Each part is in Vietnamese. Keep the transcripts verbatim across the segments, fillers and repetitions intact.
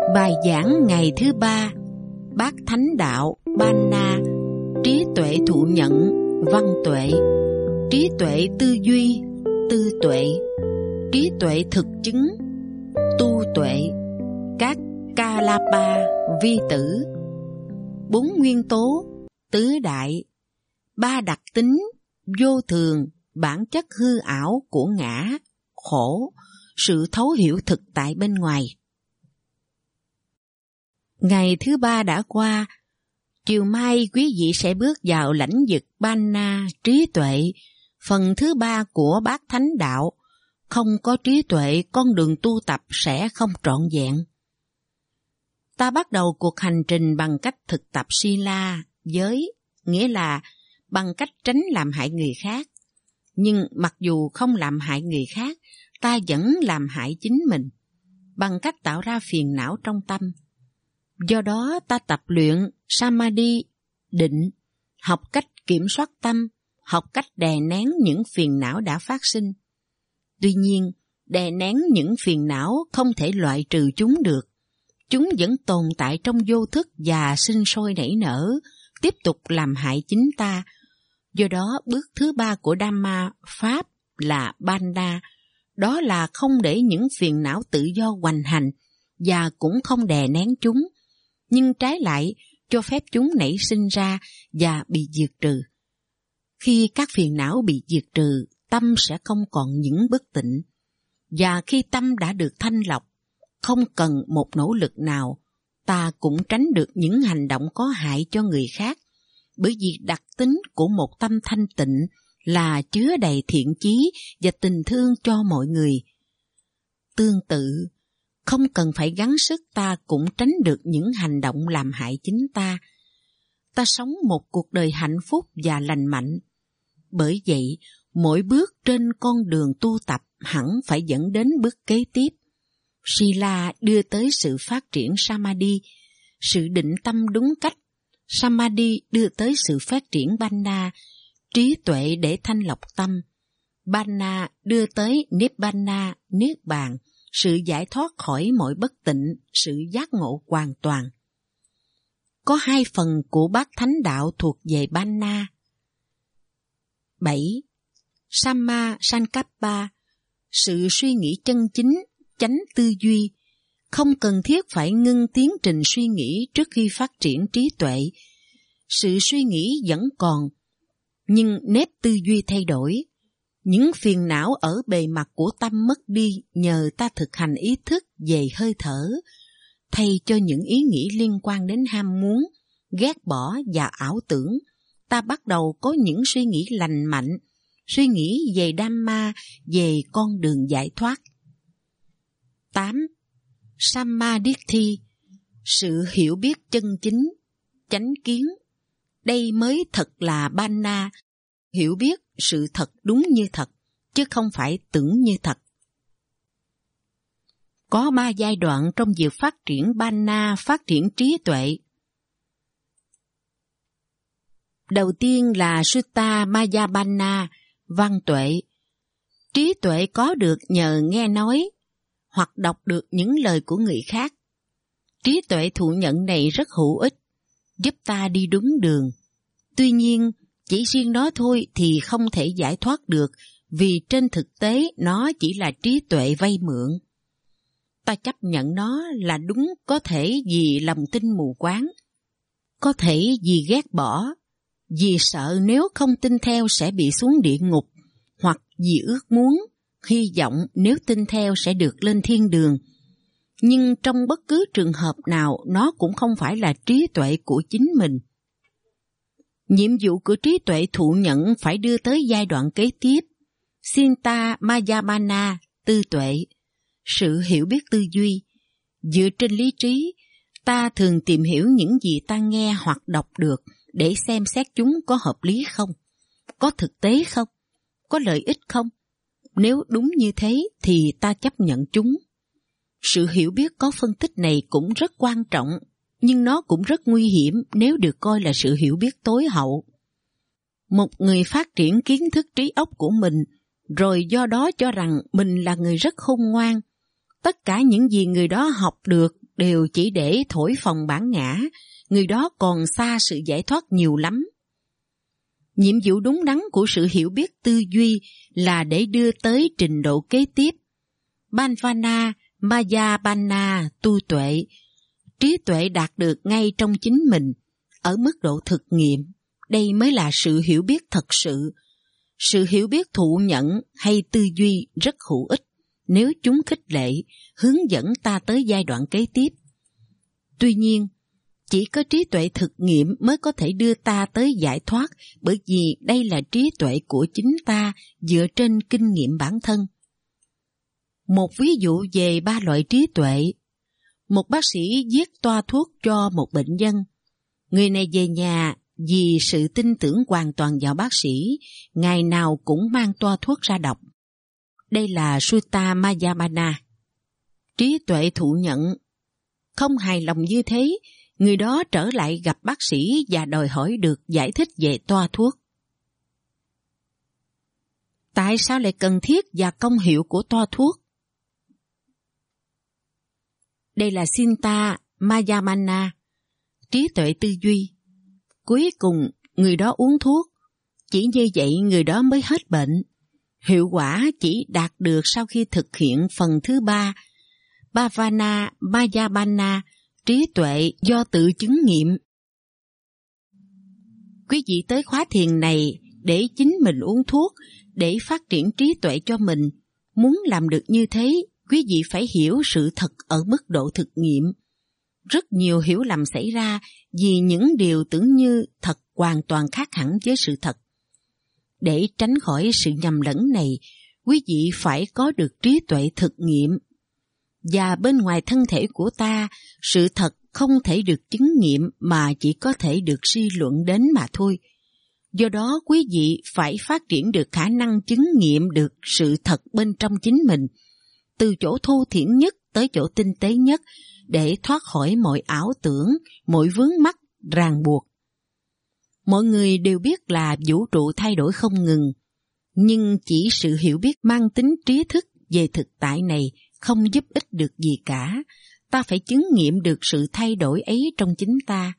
Bài giảng ngày thứ ba, Bát Thánh Đạo Banna, trí tuệ thụ nhận, văn tuệ, trí tuệ tư duy, tư tuệ, trí tuệ thực chứng, tu tuệ, các Kalapa vi tử, bốn nguyên tố, tứ đại, ba đặc tính, vô thường, bản chất hư ảo của ngã, khổ, sự thấu hiểu thực tại bên ngoài. Ngày thứ ba đã qua, chiều mai quý vị sẽ bước vào lãnh vực Banna, trí tuệ, phần thứ ba của Bát Thánh Đạo. Không có trí tuệ, con đường tu tập sẽ không trọn vẹn. Ta bắt đầu cuộc hành trình bằng cách thực tập Sila, giới, nghĩa là bằng cách tránh làm hại người khác. Nhưng mặc dù không làm hại người khác, ta vẫn làm hại chính mình, bằng cách tạo ra phiền não trong tâm. Do đó ta tập luyện Samadhi, định, học cách kiểm soát tâm, học cách đè nén những phiền não đã phát sinh. Tuy nhiên, đè nén những phiền não không thể loại trừ chúng được. Chúng vẫn tồn tại trong vô thức và sinh sôi nảy nở, tiếp tục làm hại chính ta. Do đó, bước thứ ba của Dhamma, Pháp là Banna, đó là không để những phiền não tự do hoành hành và cũng không đè nén chúng, nhưng trái lại cho phép chúng nảy sinh ra và bị diệt trừ. Khi các phiền não bị diệt trừ, tâm sẽ không còn những bất tịnh. Và khi tâm đã được thanh lọc, không cần một nỗ lực nào, ta cũng tránh được những hành động có hại cho người khác, bởi vì đặc tính của một tâm thanh tịnh là chứa đầy thiện chí và tình thương cho mọi người. Tương tự, không cần phải gắng sức ta cũng tránh được những hành động làm hại chính ta. Ta sống một cuộc đời hạnh phúc và lành mạnh. Bởi vậy, mỗi bước trên con đường tu tập hẳn phải dẫn đến bước kế tiếp. Sila đưa tới sự phát triển Samadhi, sự định tâm đúng cách. Samadhi đưa tới sự phát triển Banna, trí tuệ để thanh lọc tâm. Banna đưa tới Nibbana, niết bàn, sự giải thoát khỏi mọi bất tịnh, sự giác ngộ hoàn toàn. Có hai phần của Bát Thánh Đạo thuộc về Banna. bảy. Samma Sankappa, sự suy nghĩ chân chính, chánh tư duy. Không cần thiết phải ngưng tiến trình suy nghĩ trước khi phát triển trí tuệ. Sự suy nghĩ vẫn còn, nhưng nếp tư duy thay đổi. Những phiền não ở bề mặt của tâm mất đi nhờ ta thực hành ý thức về hơi thở, thay cho những ý nghĩ liên quan đến ham muốn, ghét bỏ và ảo tưởng. Ta bắt đầu có những suy nghĩ lành mạnh, suy nghĩ về Dhamma, về con đường giải thoát. tám. Sammaditthi, sự hiểu biết chân chính, chánh kiến. Đây mới thật là Banna, hiểu biết sự thật đúng như thật, chứ không phải tưởng như thật. Có ba giai đoạn trong việc phát triển Banna, phát triển trí tuệ. Đầu tiên là Sutta Mayabana, văn tuệ. Trí tuệ có được nhờ nghe nói hoặc đọc được những lời của người khác. Trí tuệ thụ nhận này rất hữu ích, giúp ta đi đúng đường. Tuy nhiên, chỉ riêng nó thôi thì không thể giải thoát được, vì trên thực tế nó chỉ là trí tuệ vay mượn. Ta chấp nhận nó là đúng có thể vì lòng tin mù quáng, có thể vì ghét bỏ, vì sợ nếu không tin theo sẽ bị xuống địa ngục, hoặc vì ước muốn, hy vọng nếu tin theo sẽ được lên thiên đường. Nhưng trong bất cứ trường hợp nào, nó cũng không phải là trí tuệ của chính mình. Nhiệm vụ của trí tuệ thụ nhận phải đưa tới giai đoạn kế tiếp, Sinta Mayabana, tư tuệ, sự hiểu biết tư duy. Dựa trên lý trí, ta thường tìm hiểu những gì ta nghe hoặc đọc được để xem xét chúng có hợp lý không, có thực tế không, có lợi ích không. Nếu đúng như thế thì ta chấp nhận chúng. Sự hiểu biết có phân tích này cũng rất quan trọng, nhưng nó cũng rất nguy hiểm nếu được coi là sự hiểu biết tối hậu. Một người phát triển kiến thức trí óc của mình, rồi do đó cho rằng mình là người rất khôn ngoan. Tất cả những gì người đó học được đều chỉ để thổi phồng bản ngã, người đó còn xa sự giải thoát nhiều lắm. Nhiệm vụ đúng đắn của sự hiểu biết tư duy là để đưa tới trình độ kế tiếp. Bhavana, Mayapana, tu tuệ. Trí tuệ đạt được ngay trong chính mình, ở mức độ thực nghiệm. Đây mới là sự hiểu biết thật sự. Sự hiểu biết thụ nhận hay tư duy rất hữu ích nếu chúng khích lệ, hướng dẫn ta tới giai đoạn kế tiếp. Tuy nhiên, chỉ có trí tuệ thực nghiệm mới có thể đưa ta tới giải thoát, bởi vì đây là trí tuệ của chính ta dựa trên kinh nghiệm bản thân. Một ví dụ về ba loại trí tuệ. Một bác sĩ viết toa thuốc cho một bệnh nhân. Người này về nhà vì sự tin tưởng hoàn toàn vào bác sĩ, ngày nào cũng mang toa thuốc ra đọc. Đây là Sutta Mayapana. Trí tuệ thụ nhận. Không hài lòng như thế, người đó trở lại gặp bác sĩ và đòi hỏi được giải thích về toa thuốc. Tại sao lại cần thiết và công hiệu của toa thuốc? Đây là Sutta Mayapana, trí tuệ tư duy. Cuối cùng, người đó uống thuốc. Chỉ như vậy người đó mới hết bệnh. Hiệu quả chỉ đạt được sau khi thực hiện phần thứ ba, Bhavana Mayapana, trí tuệ do tự chứng nghiệm. Quý vị tới khóa thiền này để chính mình uống thuốc, để phát triển trí tuệ cho mình. Muốn làm được như thế, quý vị phải hiểu sự thật ở mức độ thực nghiệm. Rất nhiều hiểu lầm xảy ra vì những điều tưởng như thật hoàn toàn khác hẳn với sự thật. Để tránh khỏi sự nhầm lẫn này, quý vị phải có được trí tuệ thực nghiệm. Và bên ngoài thân thể của ta, sự thật không thể được chứng nghiệm mà chỉ có thể được suy luận đến mà thôi. Do đó quý vị phải phát triển được khả năng chứng nghiệm được sự thật bên trong chính mình, từ chỗ thô thiển nhất tới chỗ tinh tế nhất, để thoát khỏi mọi ảo tưởng, mọi vướng mắc, ràng buộc. Mọi người đều biết là vũ trụ thay đổi không ngừng, nhưng chỉ sự hiểu biết mang tính trí thức về thực tại này không giúp ích được gì cả. Ta phải chứng nghiệm được sự thay đổi ấy trong chính ta.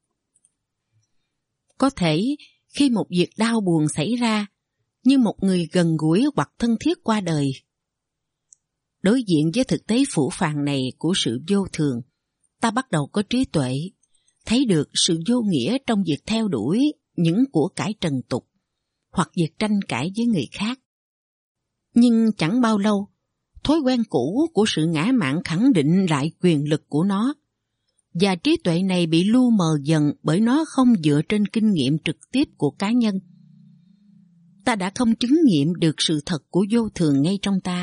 Có thể khi một việc đau buồn xảy ra, như một người gần gũi hoặc thân thiết qua đời, đối diện với thực tế phũ phàng này của sự vô thường, ta bắt đầu có trí tuệ, thấy được sự vô nghĩa trong việc theo đuổi những của cải trần tục, hoặc việc tranh cãi với người khác. Nhưng chẳng bao lâu, thói quen cũ của sự ngã mạn khẳng định lại quyền lực của nó, và trí tuệ này bị lu mờ dần bởi nó không dựa trên kinh nghiệm trực tiếp của cá nhân. Ta đã không chứng nghiệm được sự thật của vô thường ngay trong ta.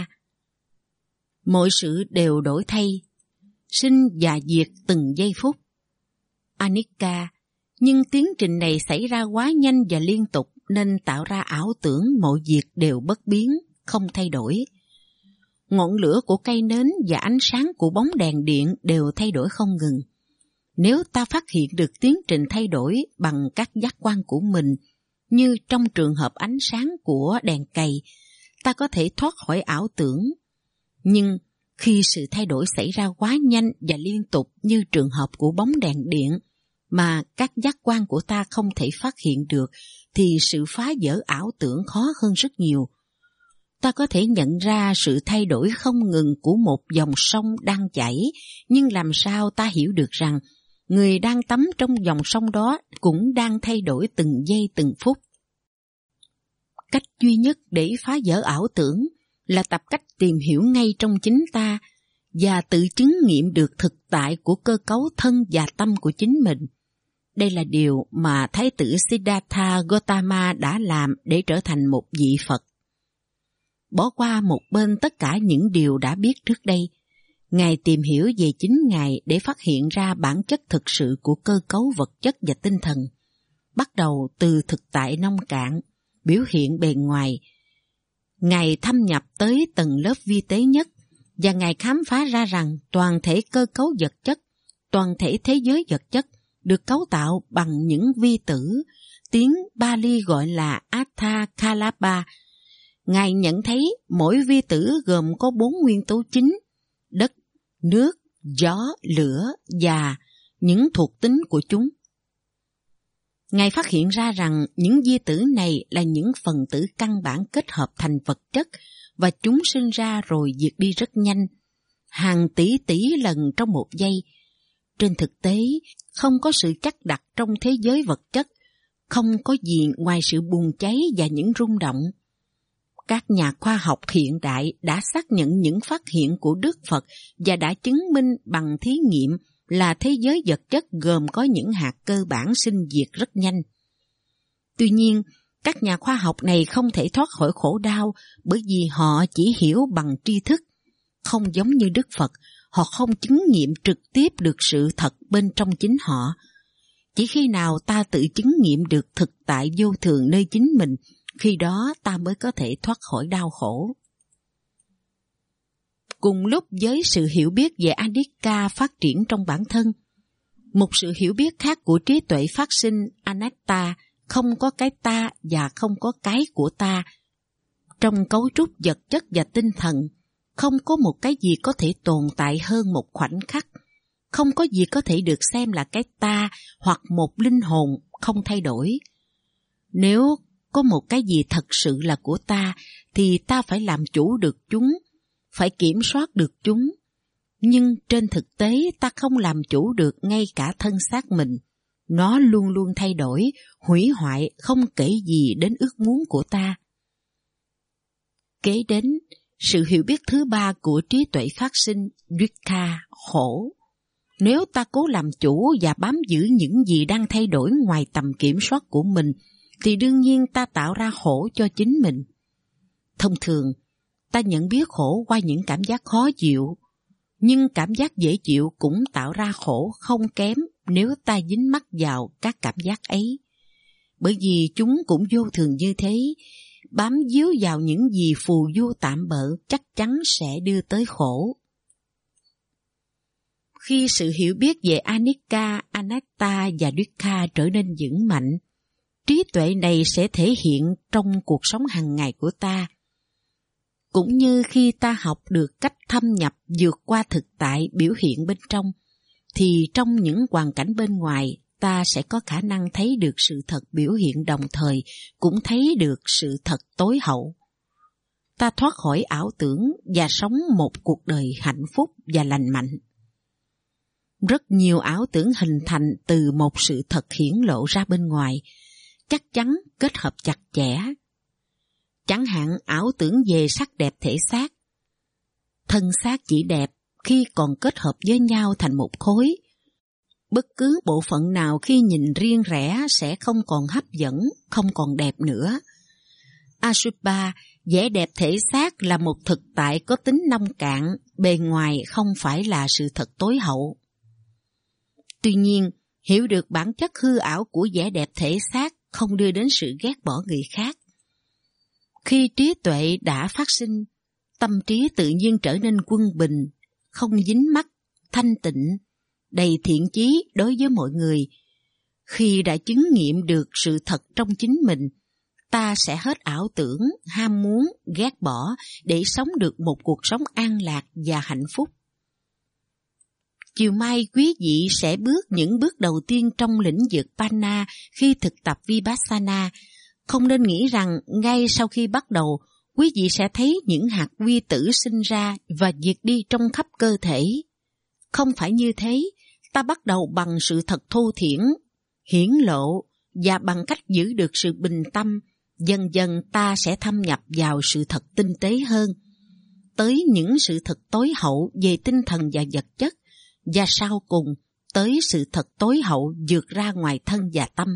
Mọi sự đều đổi thay, sinh và diệt từng giây phút. Anicca, nhưng tiến trình này xảy ra quá nhanh và liên tục nên tạo ra ảo tưởng mọi việc đều bất biến, không thay đổi. Ngọn lửa của cây nến và ánh sáng của bóng đèn điện đều thay đổi không ngừng. Nếu ta phát hiện được tiến trình thay đổi bằng các giác quan của mình, như trong trường hợp ánh sáng của đèn cầy, ta có thể thoát khỏi ảo tưởng. Nhưng khi sự thay đổi xảy ra quá nhanh và liên tục như trường hợp của bóng đèn điện, mà các giác quan của ta không thể phát hiện được, thì sự phá vỡ ảo tưởng khó hơn rất nhiều. Ta có thể nhận ra sự thay đổi không ngừng của một dòng sông đang chảy, nhưng làm sao ta hiểu được rằng người đang tắm trong dòng sông đó cũng đang thay đổi từng giây từng phút? Cách duy nhất để phá vỡ ảo tưởng là tập cách tìm hiểu ngay trong chính ta và tự chứng nghiệm được thực tại của cơ cấu thân và tâm của chính mình. Đây là điều mà Thái tử Siddhartha Gautama đã làm để trở thành một vị Phật. Bỏ qua một bên tất cả những điều đã biết trước đây, Ngài tìm hiểu về chính Ngài để phát hiện ra bản chất thực sự của cơ cấu vật chất và tinh thần, bắt đầu từ thực tại nông cạn, biểu hiện bề ngoài. Ngài thâm nhập tới tầng lớp vi tế nhất, và Ngài khám phá ra rằng toàn thể cơ cấu vật chất, toàn thể thế giới vật chất được cấu tạo bằng những vi tử, tiếng Pali gọi là Atha Kalapa. Ngài nhận thấy mỗi vi tử gồm có bốn nguyên tố chính: đất, nước, gió, lửa và những thuộc tính của chúng. Ngài phát hiện ra rằng những vi tử này là những phần tử căn bản kết hợp thành vật chất và chúng sinh ra rồi diệt đi rất nhanh, hàng tỷ tỷ lần trong một giây. Trên thực tế, không có sự chắc đặt trong thế giới vật chất, không có gì ngoài sự bùng cháy và những rung động. Các nhà khoa học hiện đại đã xác nhận những phát hiện của Đức Phật và đã chứng minh bằng thí nghiệm là thế giới vật chất gồm có những hạt cơ bản sinh diệt rất nhanh. Tuy nhiên, các nhà khoa học này không thể thoát khỏi khổ đau bởi vì họ chỉ hiểu bằng tri thức. Không giống như Đức Phật, họ không chứng nghiệm trực tiếp được sự thật bên trong chính họ. Chỉ khi nào ta tự chứng nghiệm được thực tại vô thường nơi chính mình, khi đó ta mới có thể thoát khỏi đau khổ. Cùng lúc với sự hiểu biết về Anicca phát triển trong bản thân, một sự hiểu biết khác của trí tuệ phát sinh Anatta, không có cái ta và không có cái của ta. Trong cấu trúc vật chất và tinh thần, không có một cái gì có thể tồn tại hơn một khoảnh khắc. Không có gì có thể được xem là cái ta hoặc một linh hồn không thay đổi. Nếu có một cái gì thật sự là của ta, thì ta phải làm chủ được chúng, phải kiểm soát được chúng. Nhưng trên thực tế ta không làm chủ được ngay cả thân xác mình. Nó luôn luôn thay đổi, hủy hoại không kể gì đến ước muốn của ta. Kế đến, sự hiểu biết thứ ba của trí tuệ phát sinh, dukkha, khổ. Nếu ta cố làm chủ và bám giữ những gì đang thay đổi ngoài tầm kiểm soát của mình, thì đương nhiên ta tạo ra khổ cho chính mình. Thông thường, ta nhận biết khổ qua những cảm giác khó chịu, nhưng cảm giác dễ chịu cũng tạo ra khổ không kém nếu ta dính mắc vào các cảm giác ấy. Bởi vì chúng cũng vô thường như thế, bám víu vào những gì phù du tạm bợ chắc chắn sẽ đưa tới khổ. Khi sự hiểu biết về Anicca, Anatta và Dukkha trở nên vững mạnh, trí tuệ này sẽ thể hiện trong cuộc sống hàng ngày của ta. Cũng như khi ta học được cách thâm nhập vượt qua thực tại biểu hiện bên trong, thì trong những hoàn cảnh bên ngoài, ta sẽ có khả năng thấy được sự thật biểu hiện đồng thời, cũng thấy được sự thật tối hậu. Ta thoát khỏi ảo tưởng và sống một cuộc đời hạnh phúc và lành mạnh. Rất nhiều ảo tưởng hình thành từ một sự thật hiển lộ ra bên ngoài, chắc chắn kết hợp chặt chẽ. Chẳng hạn ảo tưởng về sắc đẹp thể xác. Thân xác chỉ đẹp khi còn kết hợp với nhau thành một khối. Bất cứ bộ phận nào khi nhìn riêng rẽ sẽ không còn hấp dẫn, không còn đẹp nữa. Asubha, vẻ đẹp thể xác là một thực tại có tính nông cạn, bề ngoài không phải là sự thật tối hậu. Tuy nhiên, hiểu được bản chất hư ảo của vẻ đẹp thể xác không đưa đến sự ghét bỏ người khác. Khi trí tuệ đã phát sinh, tâm trí tự nhiên trở nên quân bình, không dính mắc, thanh tịnh, đầy thiện chí đối với mọi người. Khi đã chứng nghiệm được sự thật trong chính mình, ta sẽ hết ảo tưởng, ham muốn, ghét bỏ để sống được một cuộc sống an lạc và hạnh phúc. Chiều mai quý vị sẽ bước những bước đầu tiên trong lĩnh vực Panna khi thực tập Vipassana. Không nên nghĩ rằng ngay sau khi bắt đầu, quý vị sẽ thấy những hạt vi tử sinh ra và diệt đi trong khắp cơ thể. Không phải như thế, ta bắt đầu bằng sự thật thô thiển, hiển lộ và bằng cách giữ được sự bình tâm, dần dần ta sẽ thâm nhập vào sự thật tinh tế hơn, tới những sự thật tối hậu về tinh thần và vật chất, và sau cùng tới sự thật tối hậu vượt ra ngoài thân và tâm.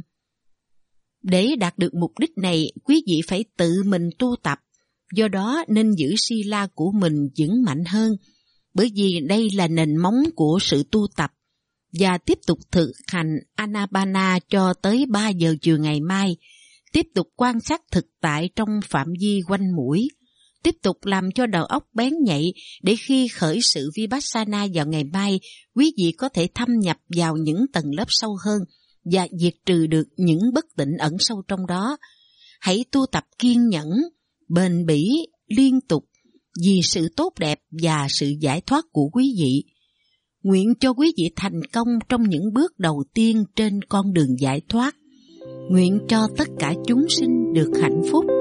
Để đạt được mục đích này, quý vị phải tự mình tu tập, do đó nên giữ sila của mình vững mạnh hơn, bởi vì đây là nền móng của sự tu tập, và tiếp tục thực hành Anapana cho tới ba giờ chiều ngày mai, tiếp tục quan sát thực tại trong phạm vi quanh mũi, tiếp tục làm cho đầu óc bén nhạy để khi khởi sự Vipassana vào ngày mai, quý vị có thể thâm nhập vào những tầng lớp sâu hơn và diệt trừ được những bất tịnh ẩn sâu trong đó. Hãy tu tập kiên nhẫn, bền bỉ, liên tục vì sự tốt đẹp và sự giải thoát của quý vị. Nguyện cho quý vị thành công trong những bước đầu tiên trên con đường giải thoát. Nguyện cho tất cả chúng sinh được hạnh phúc.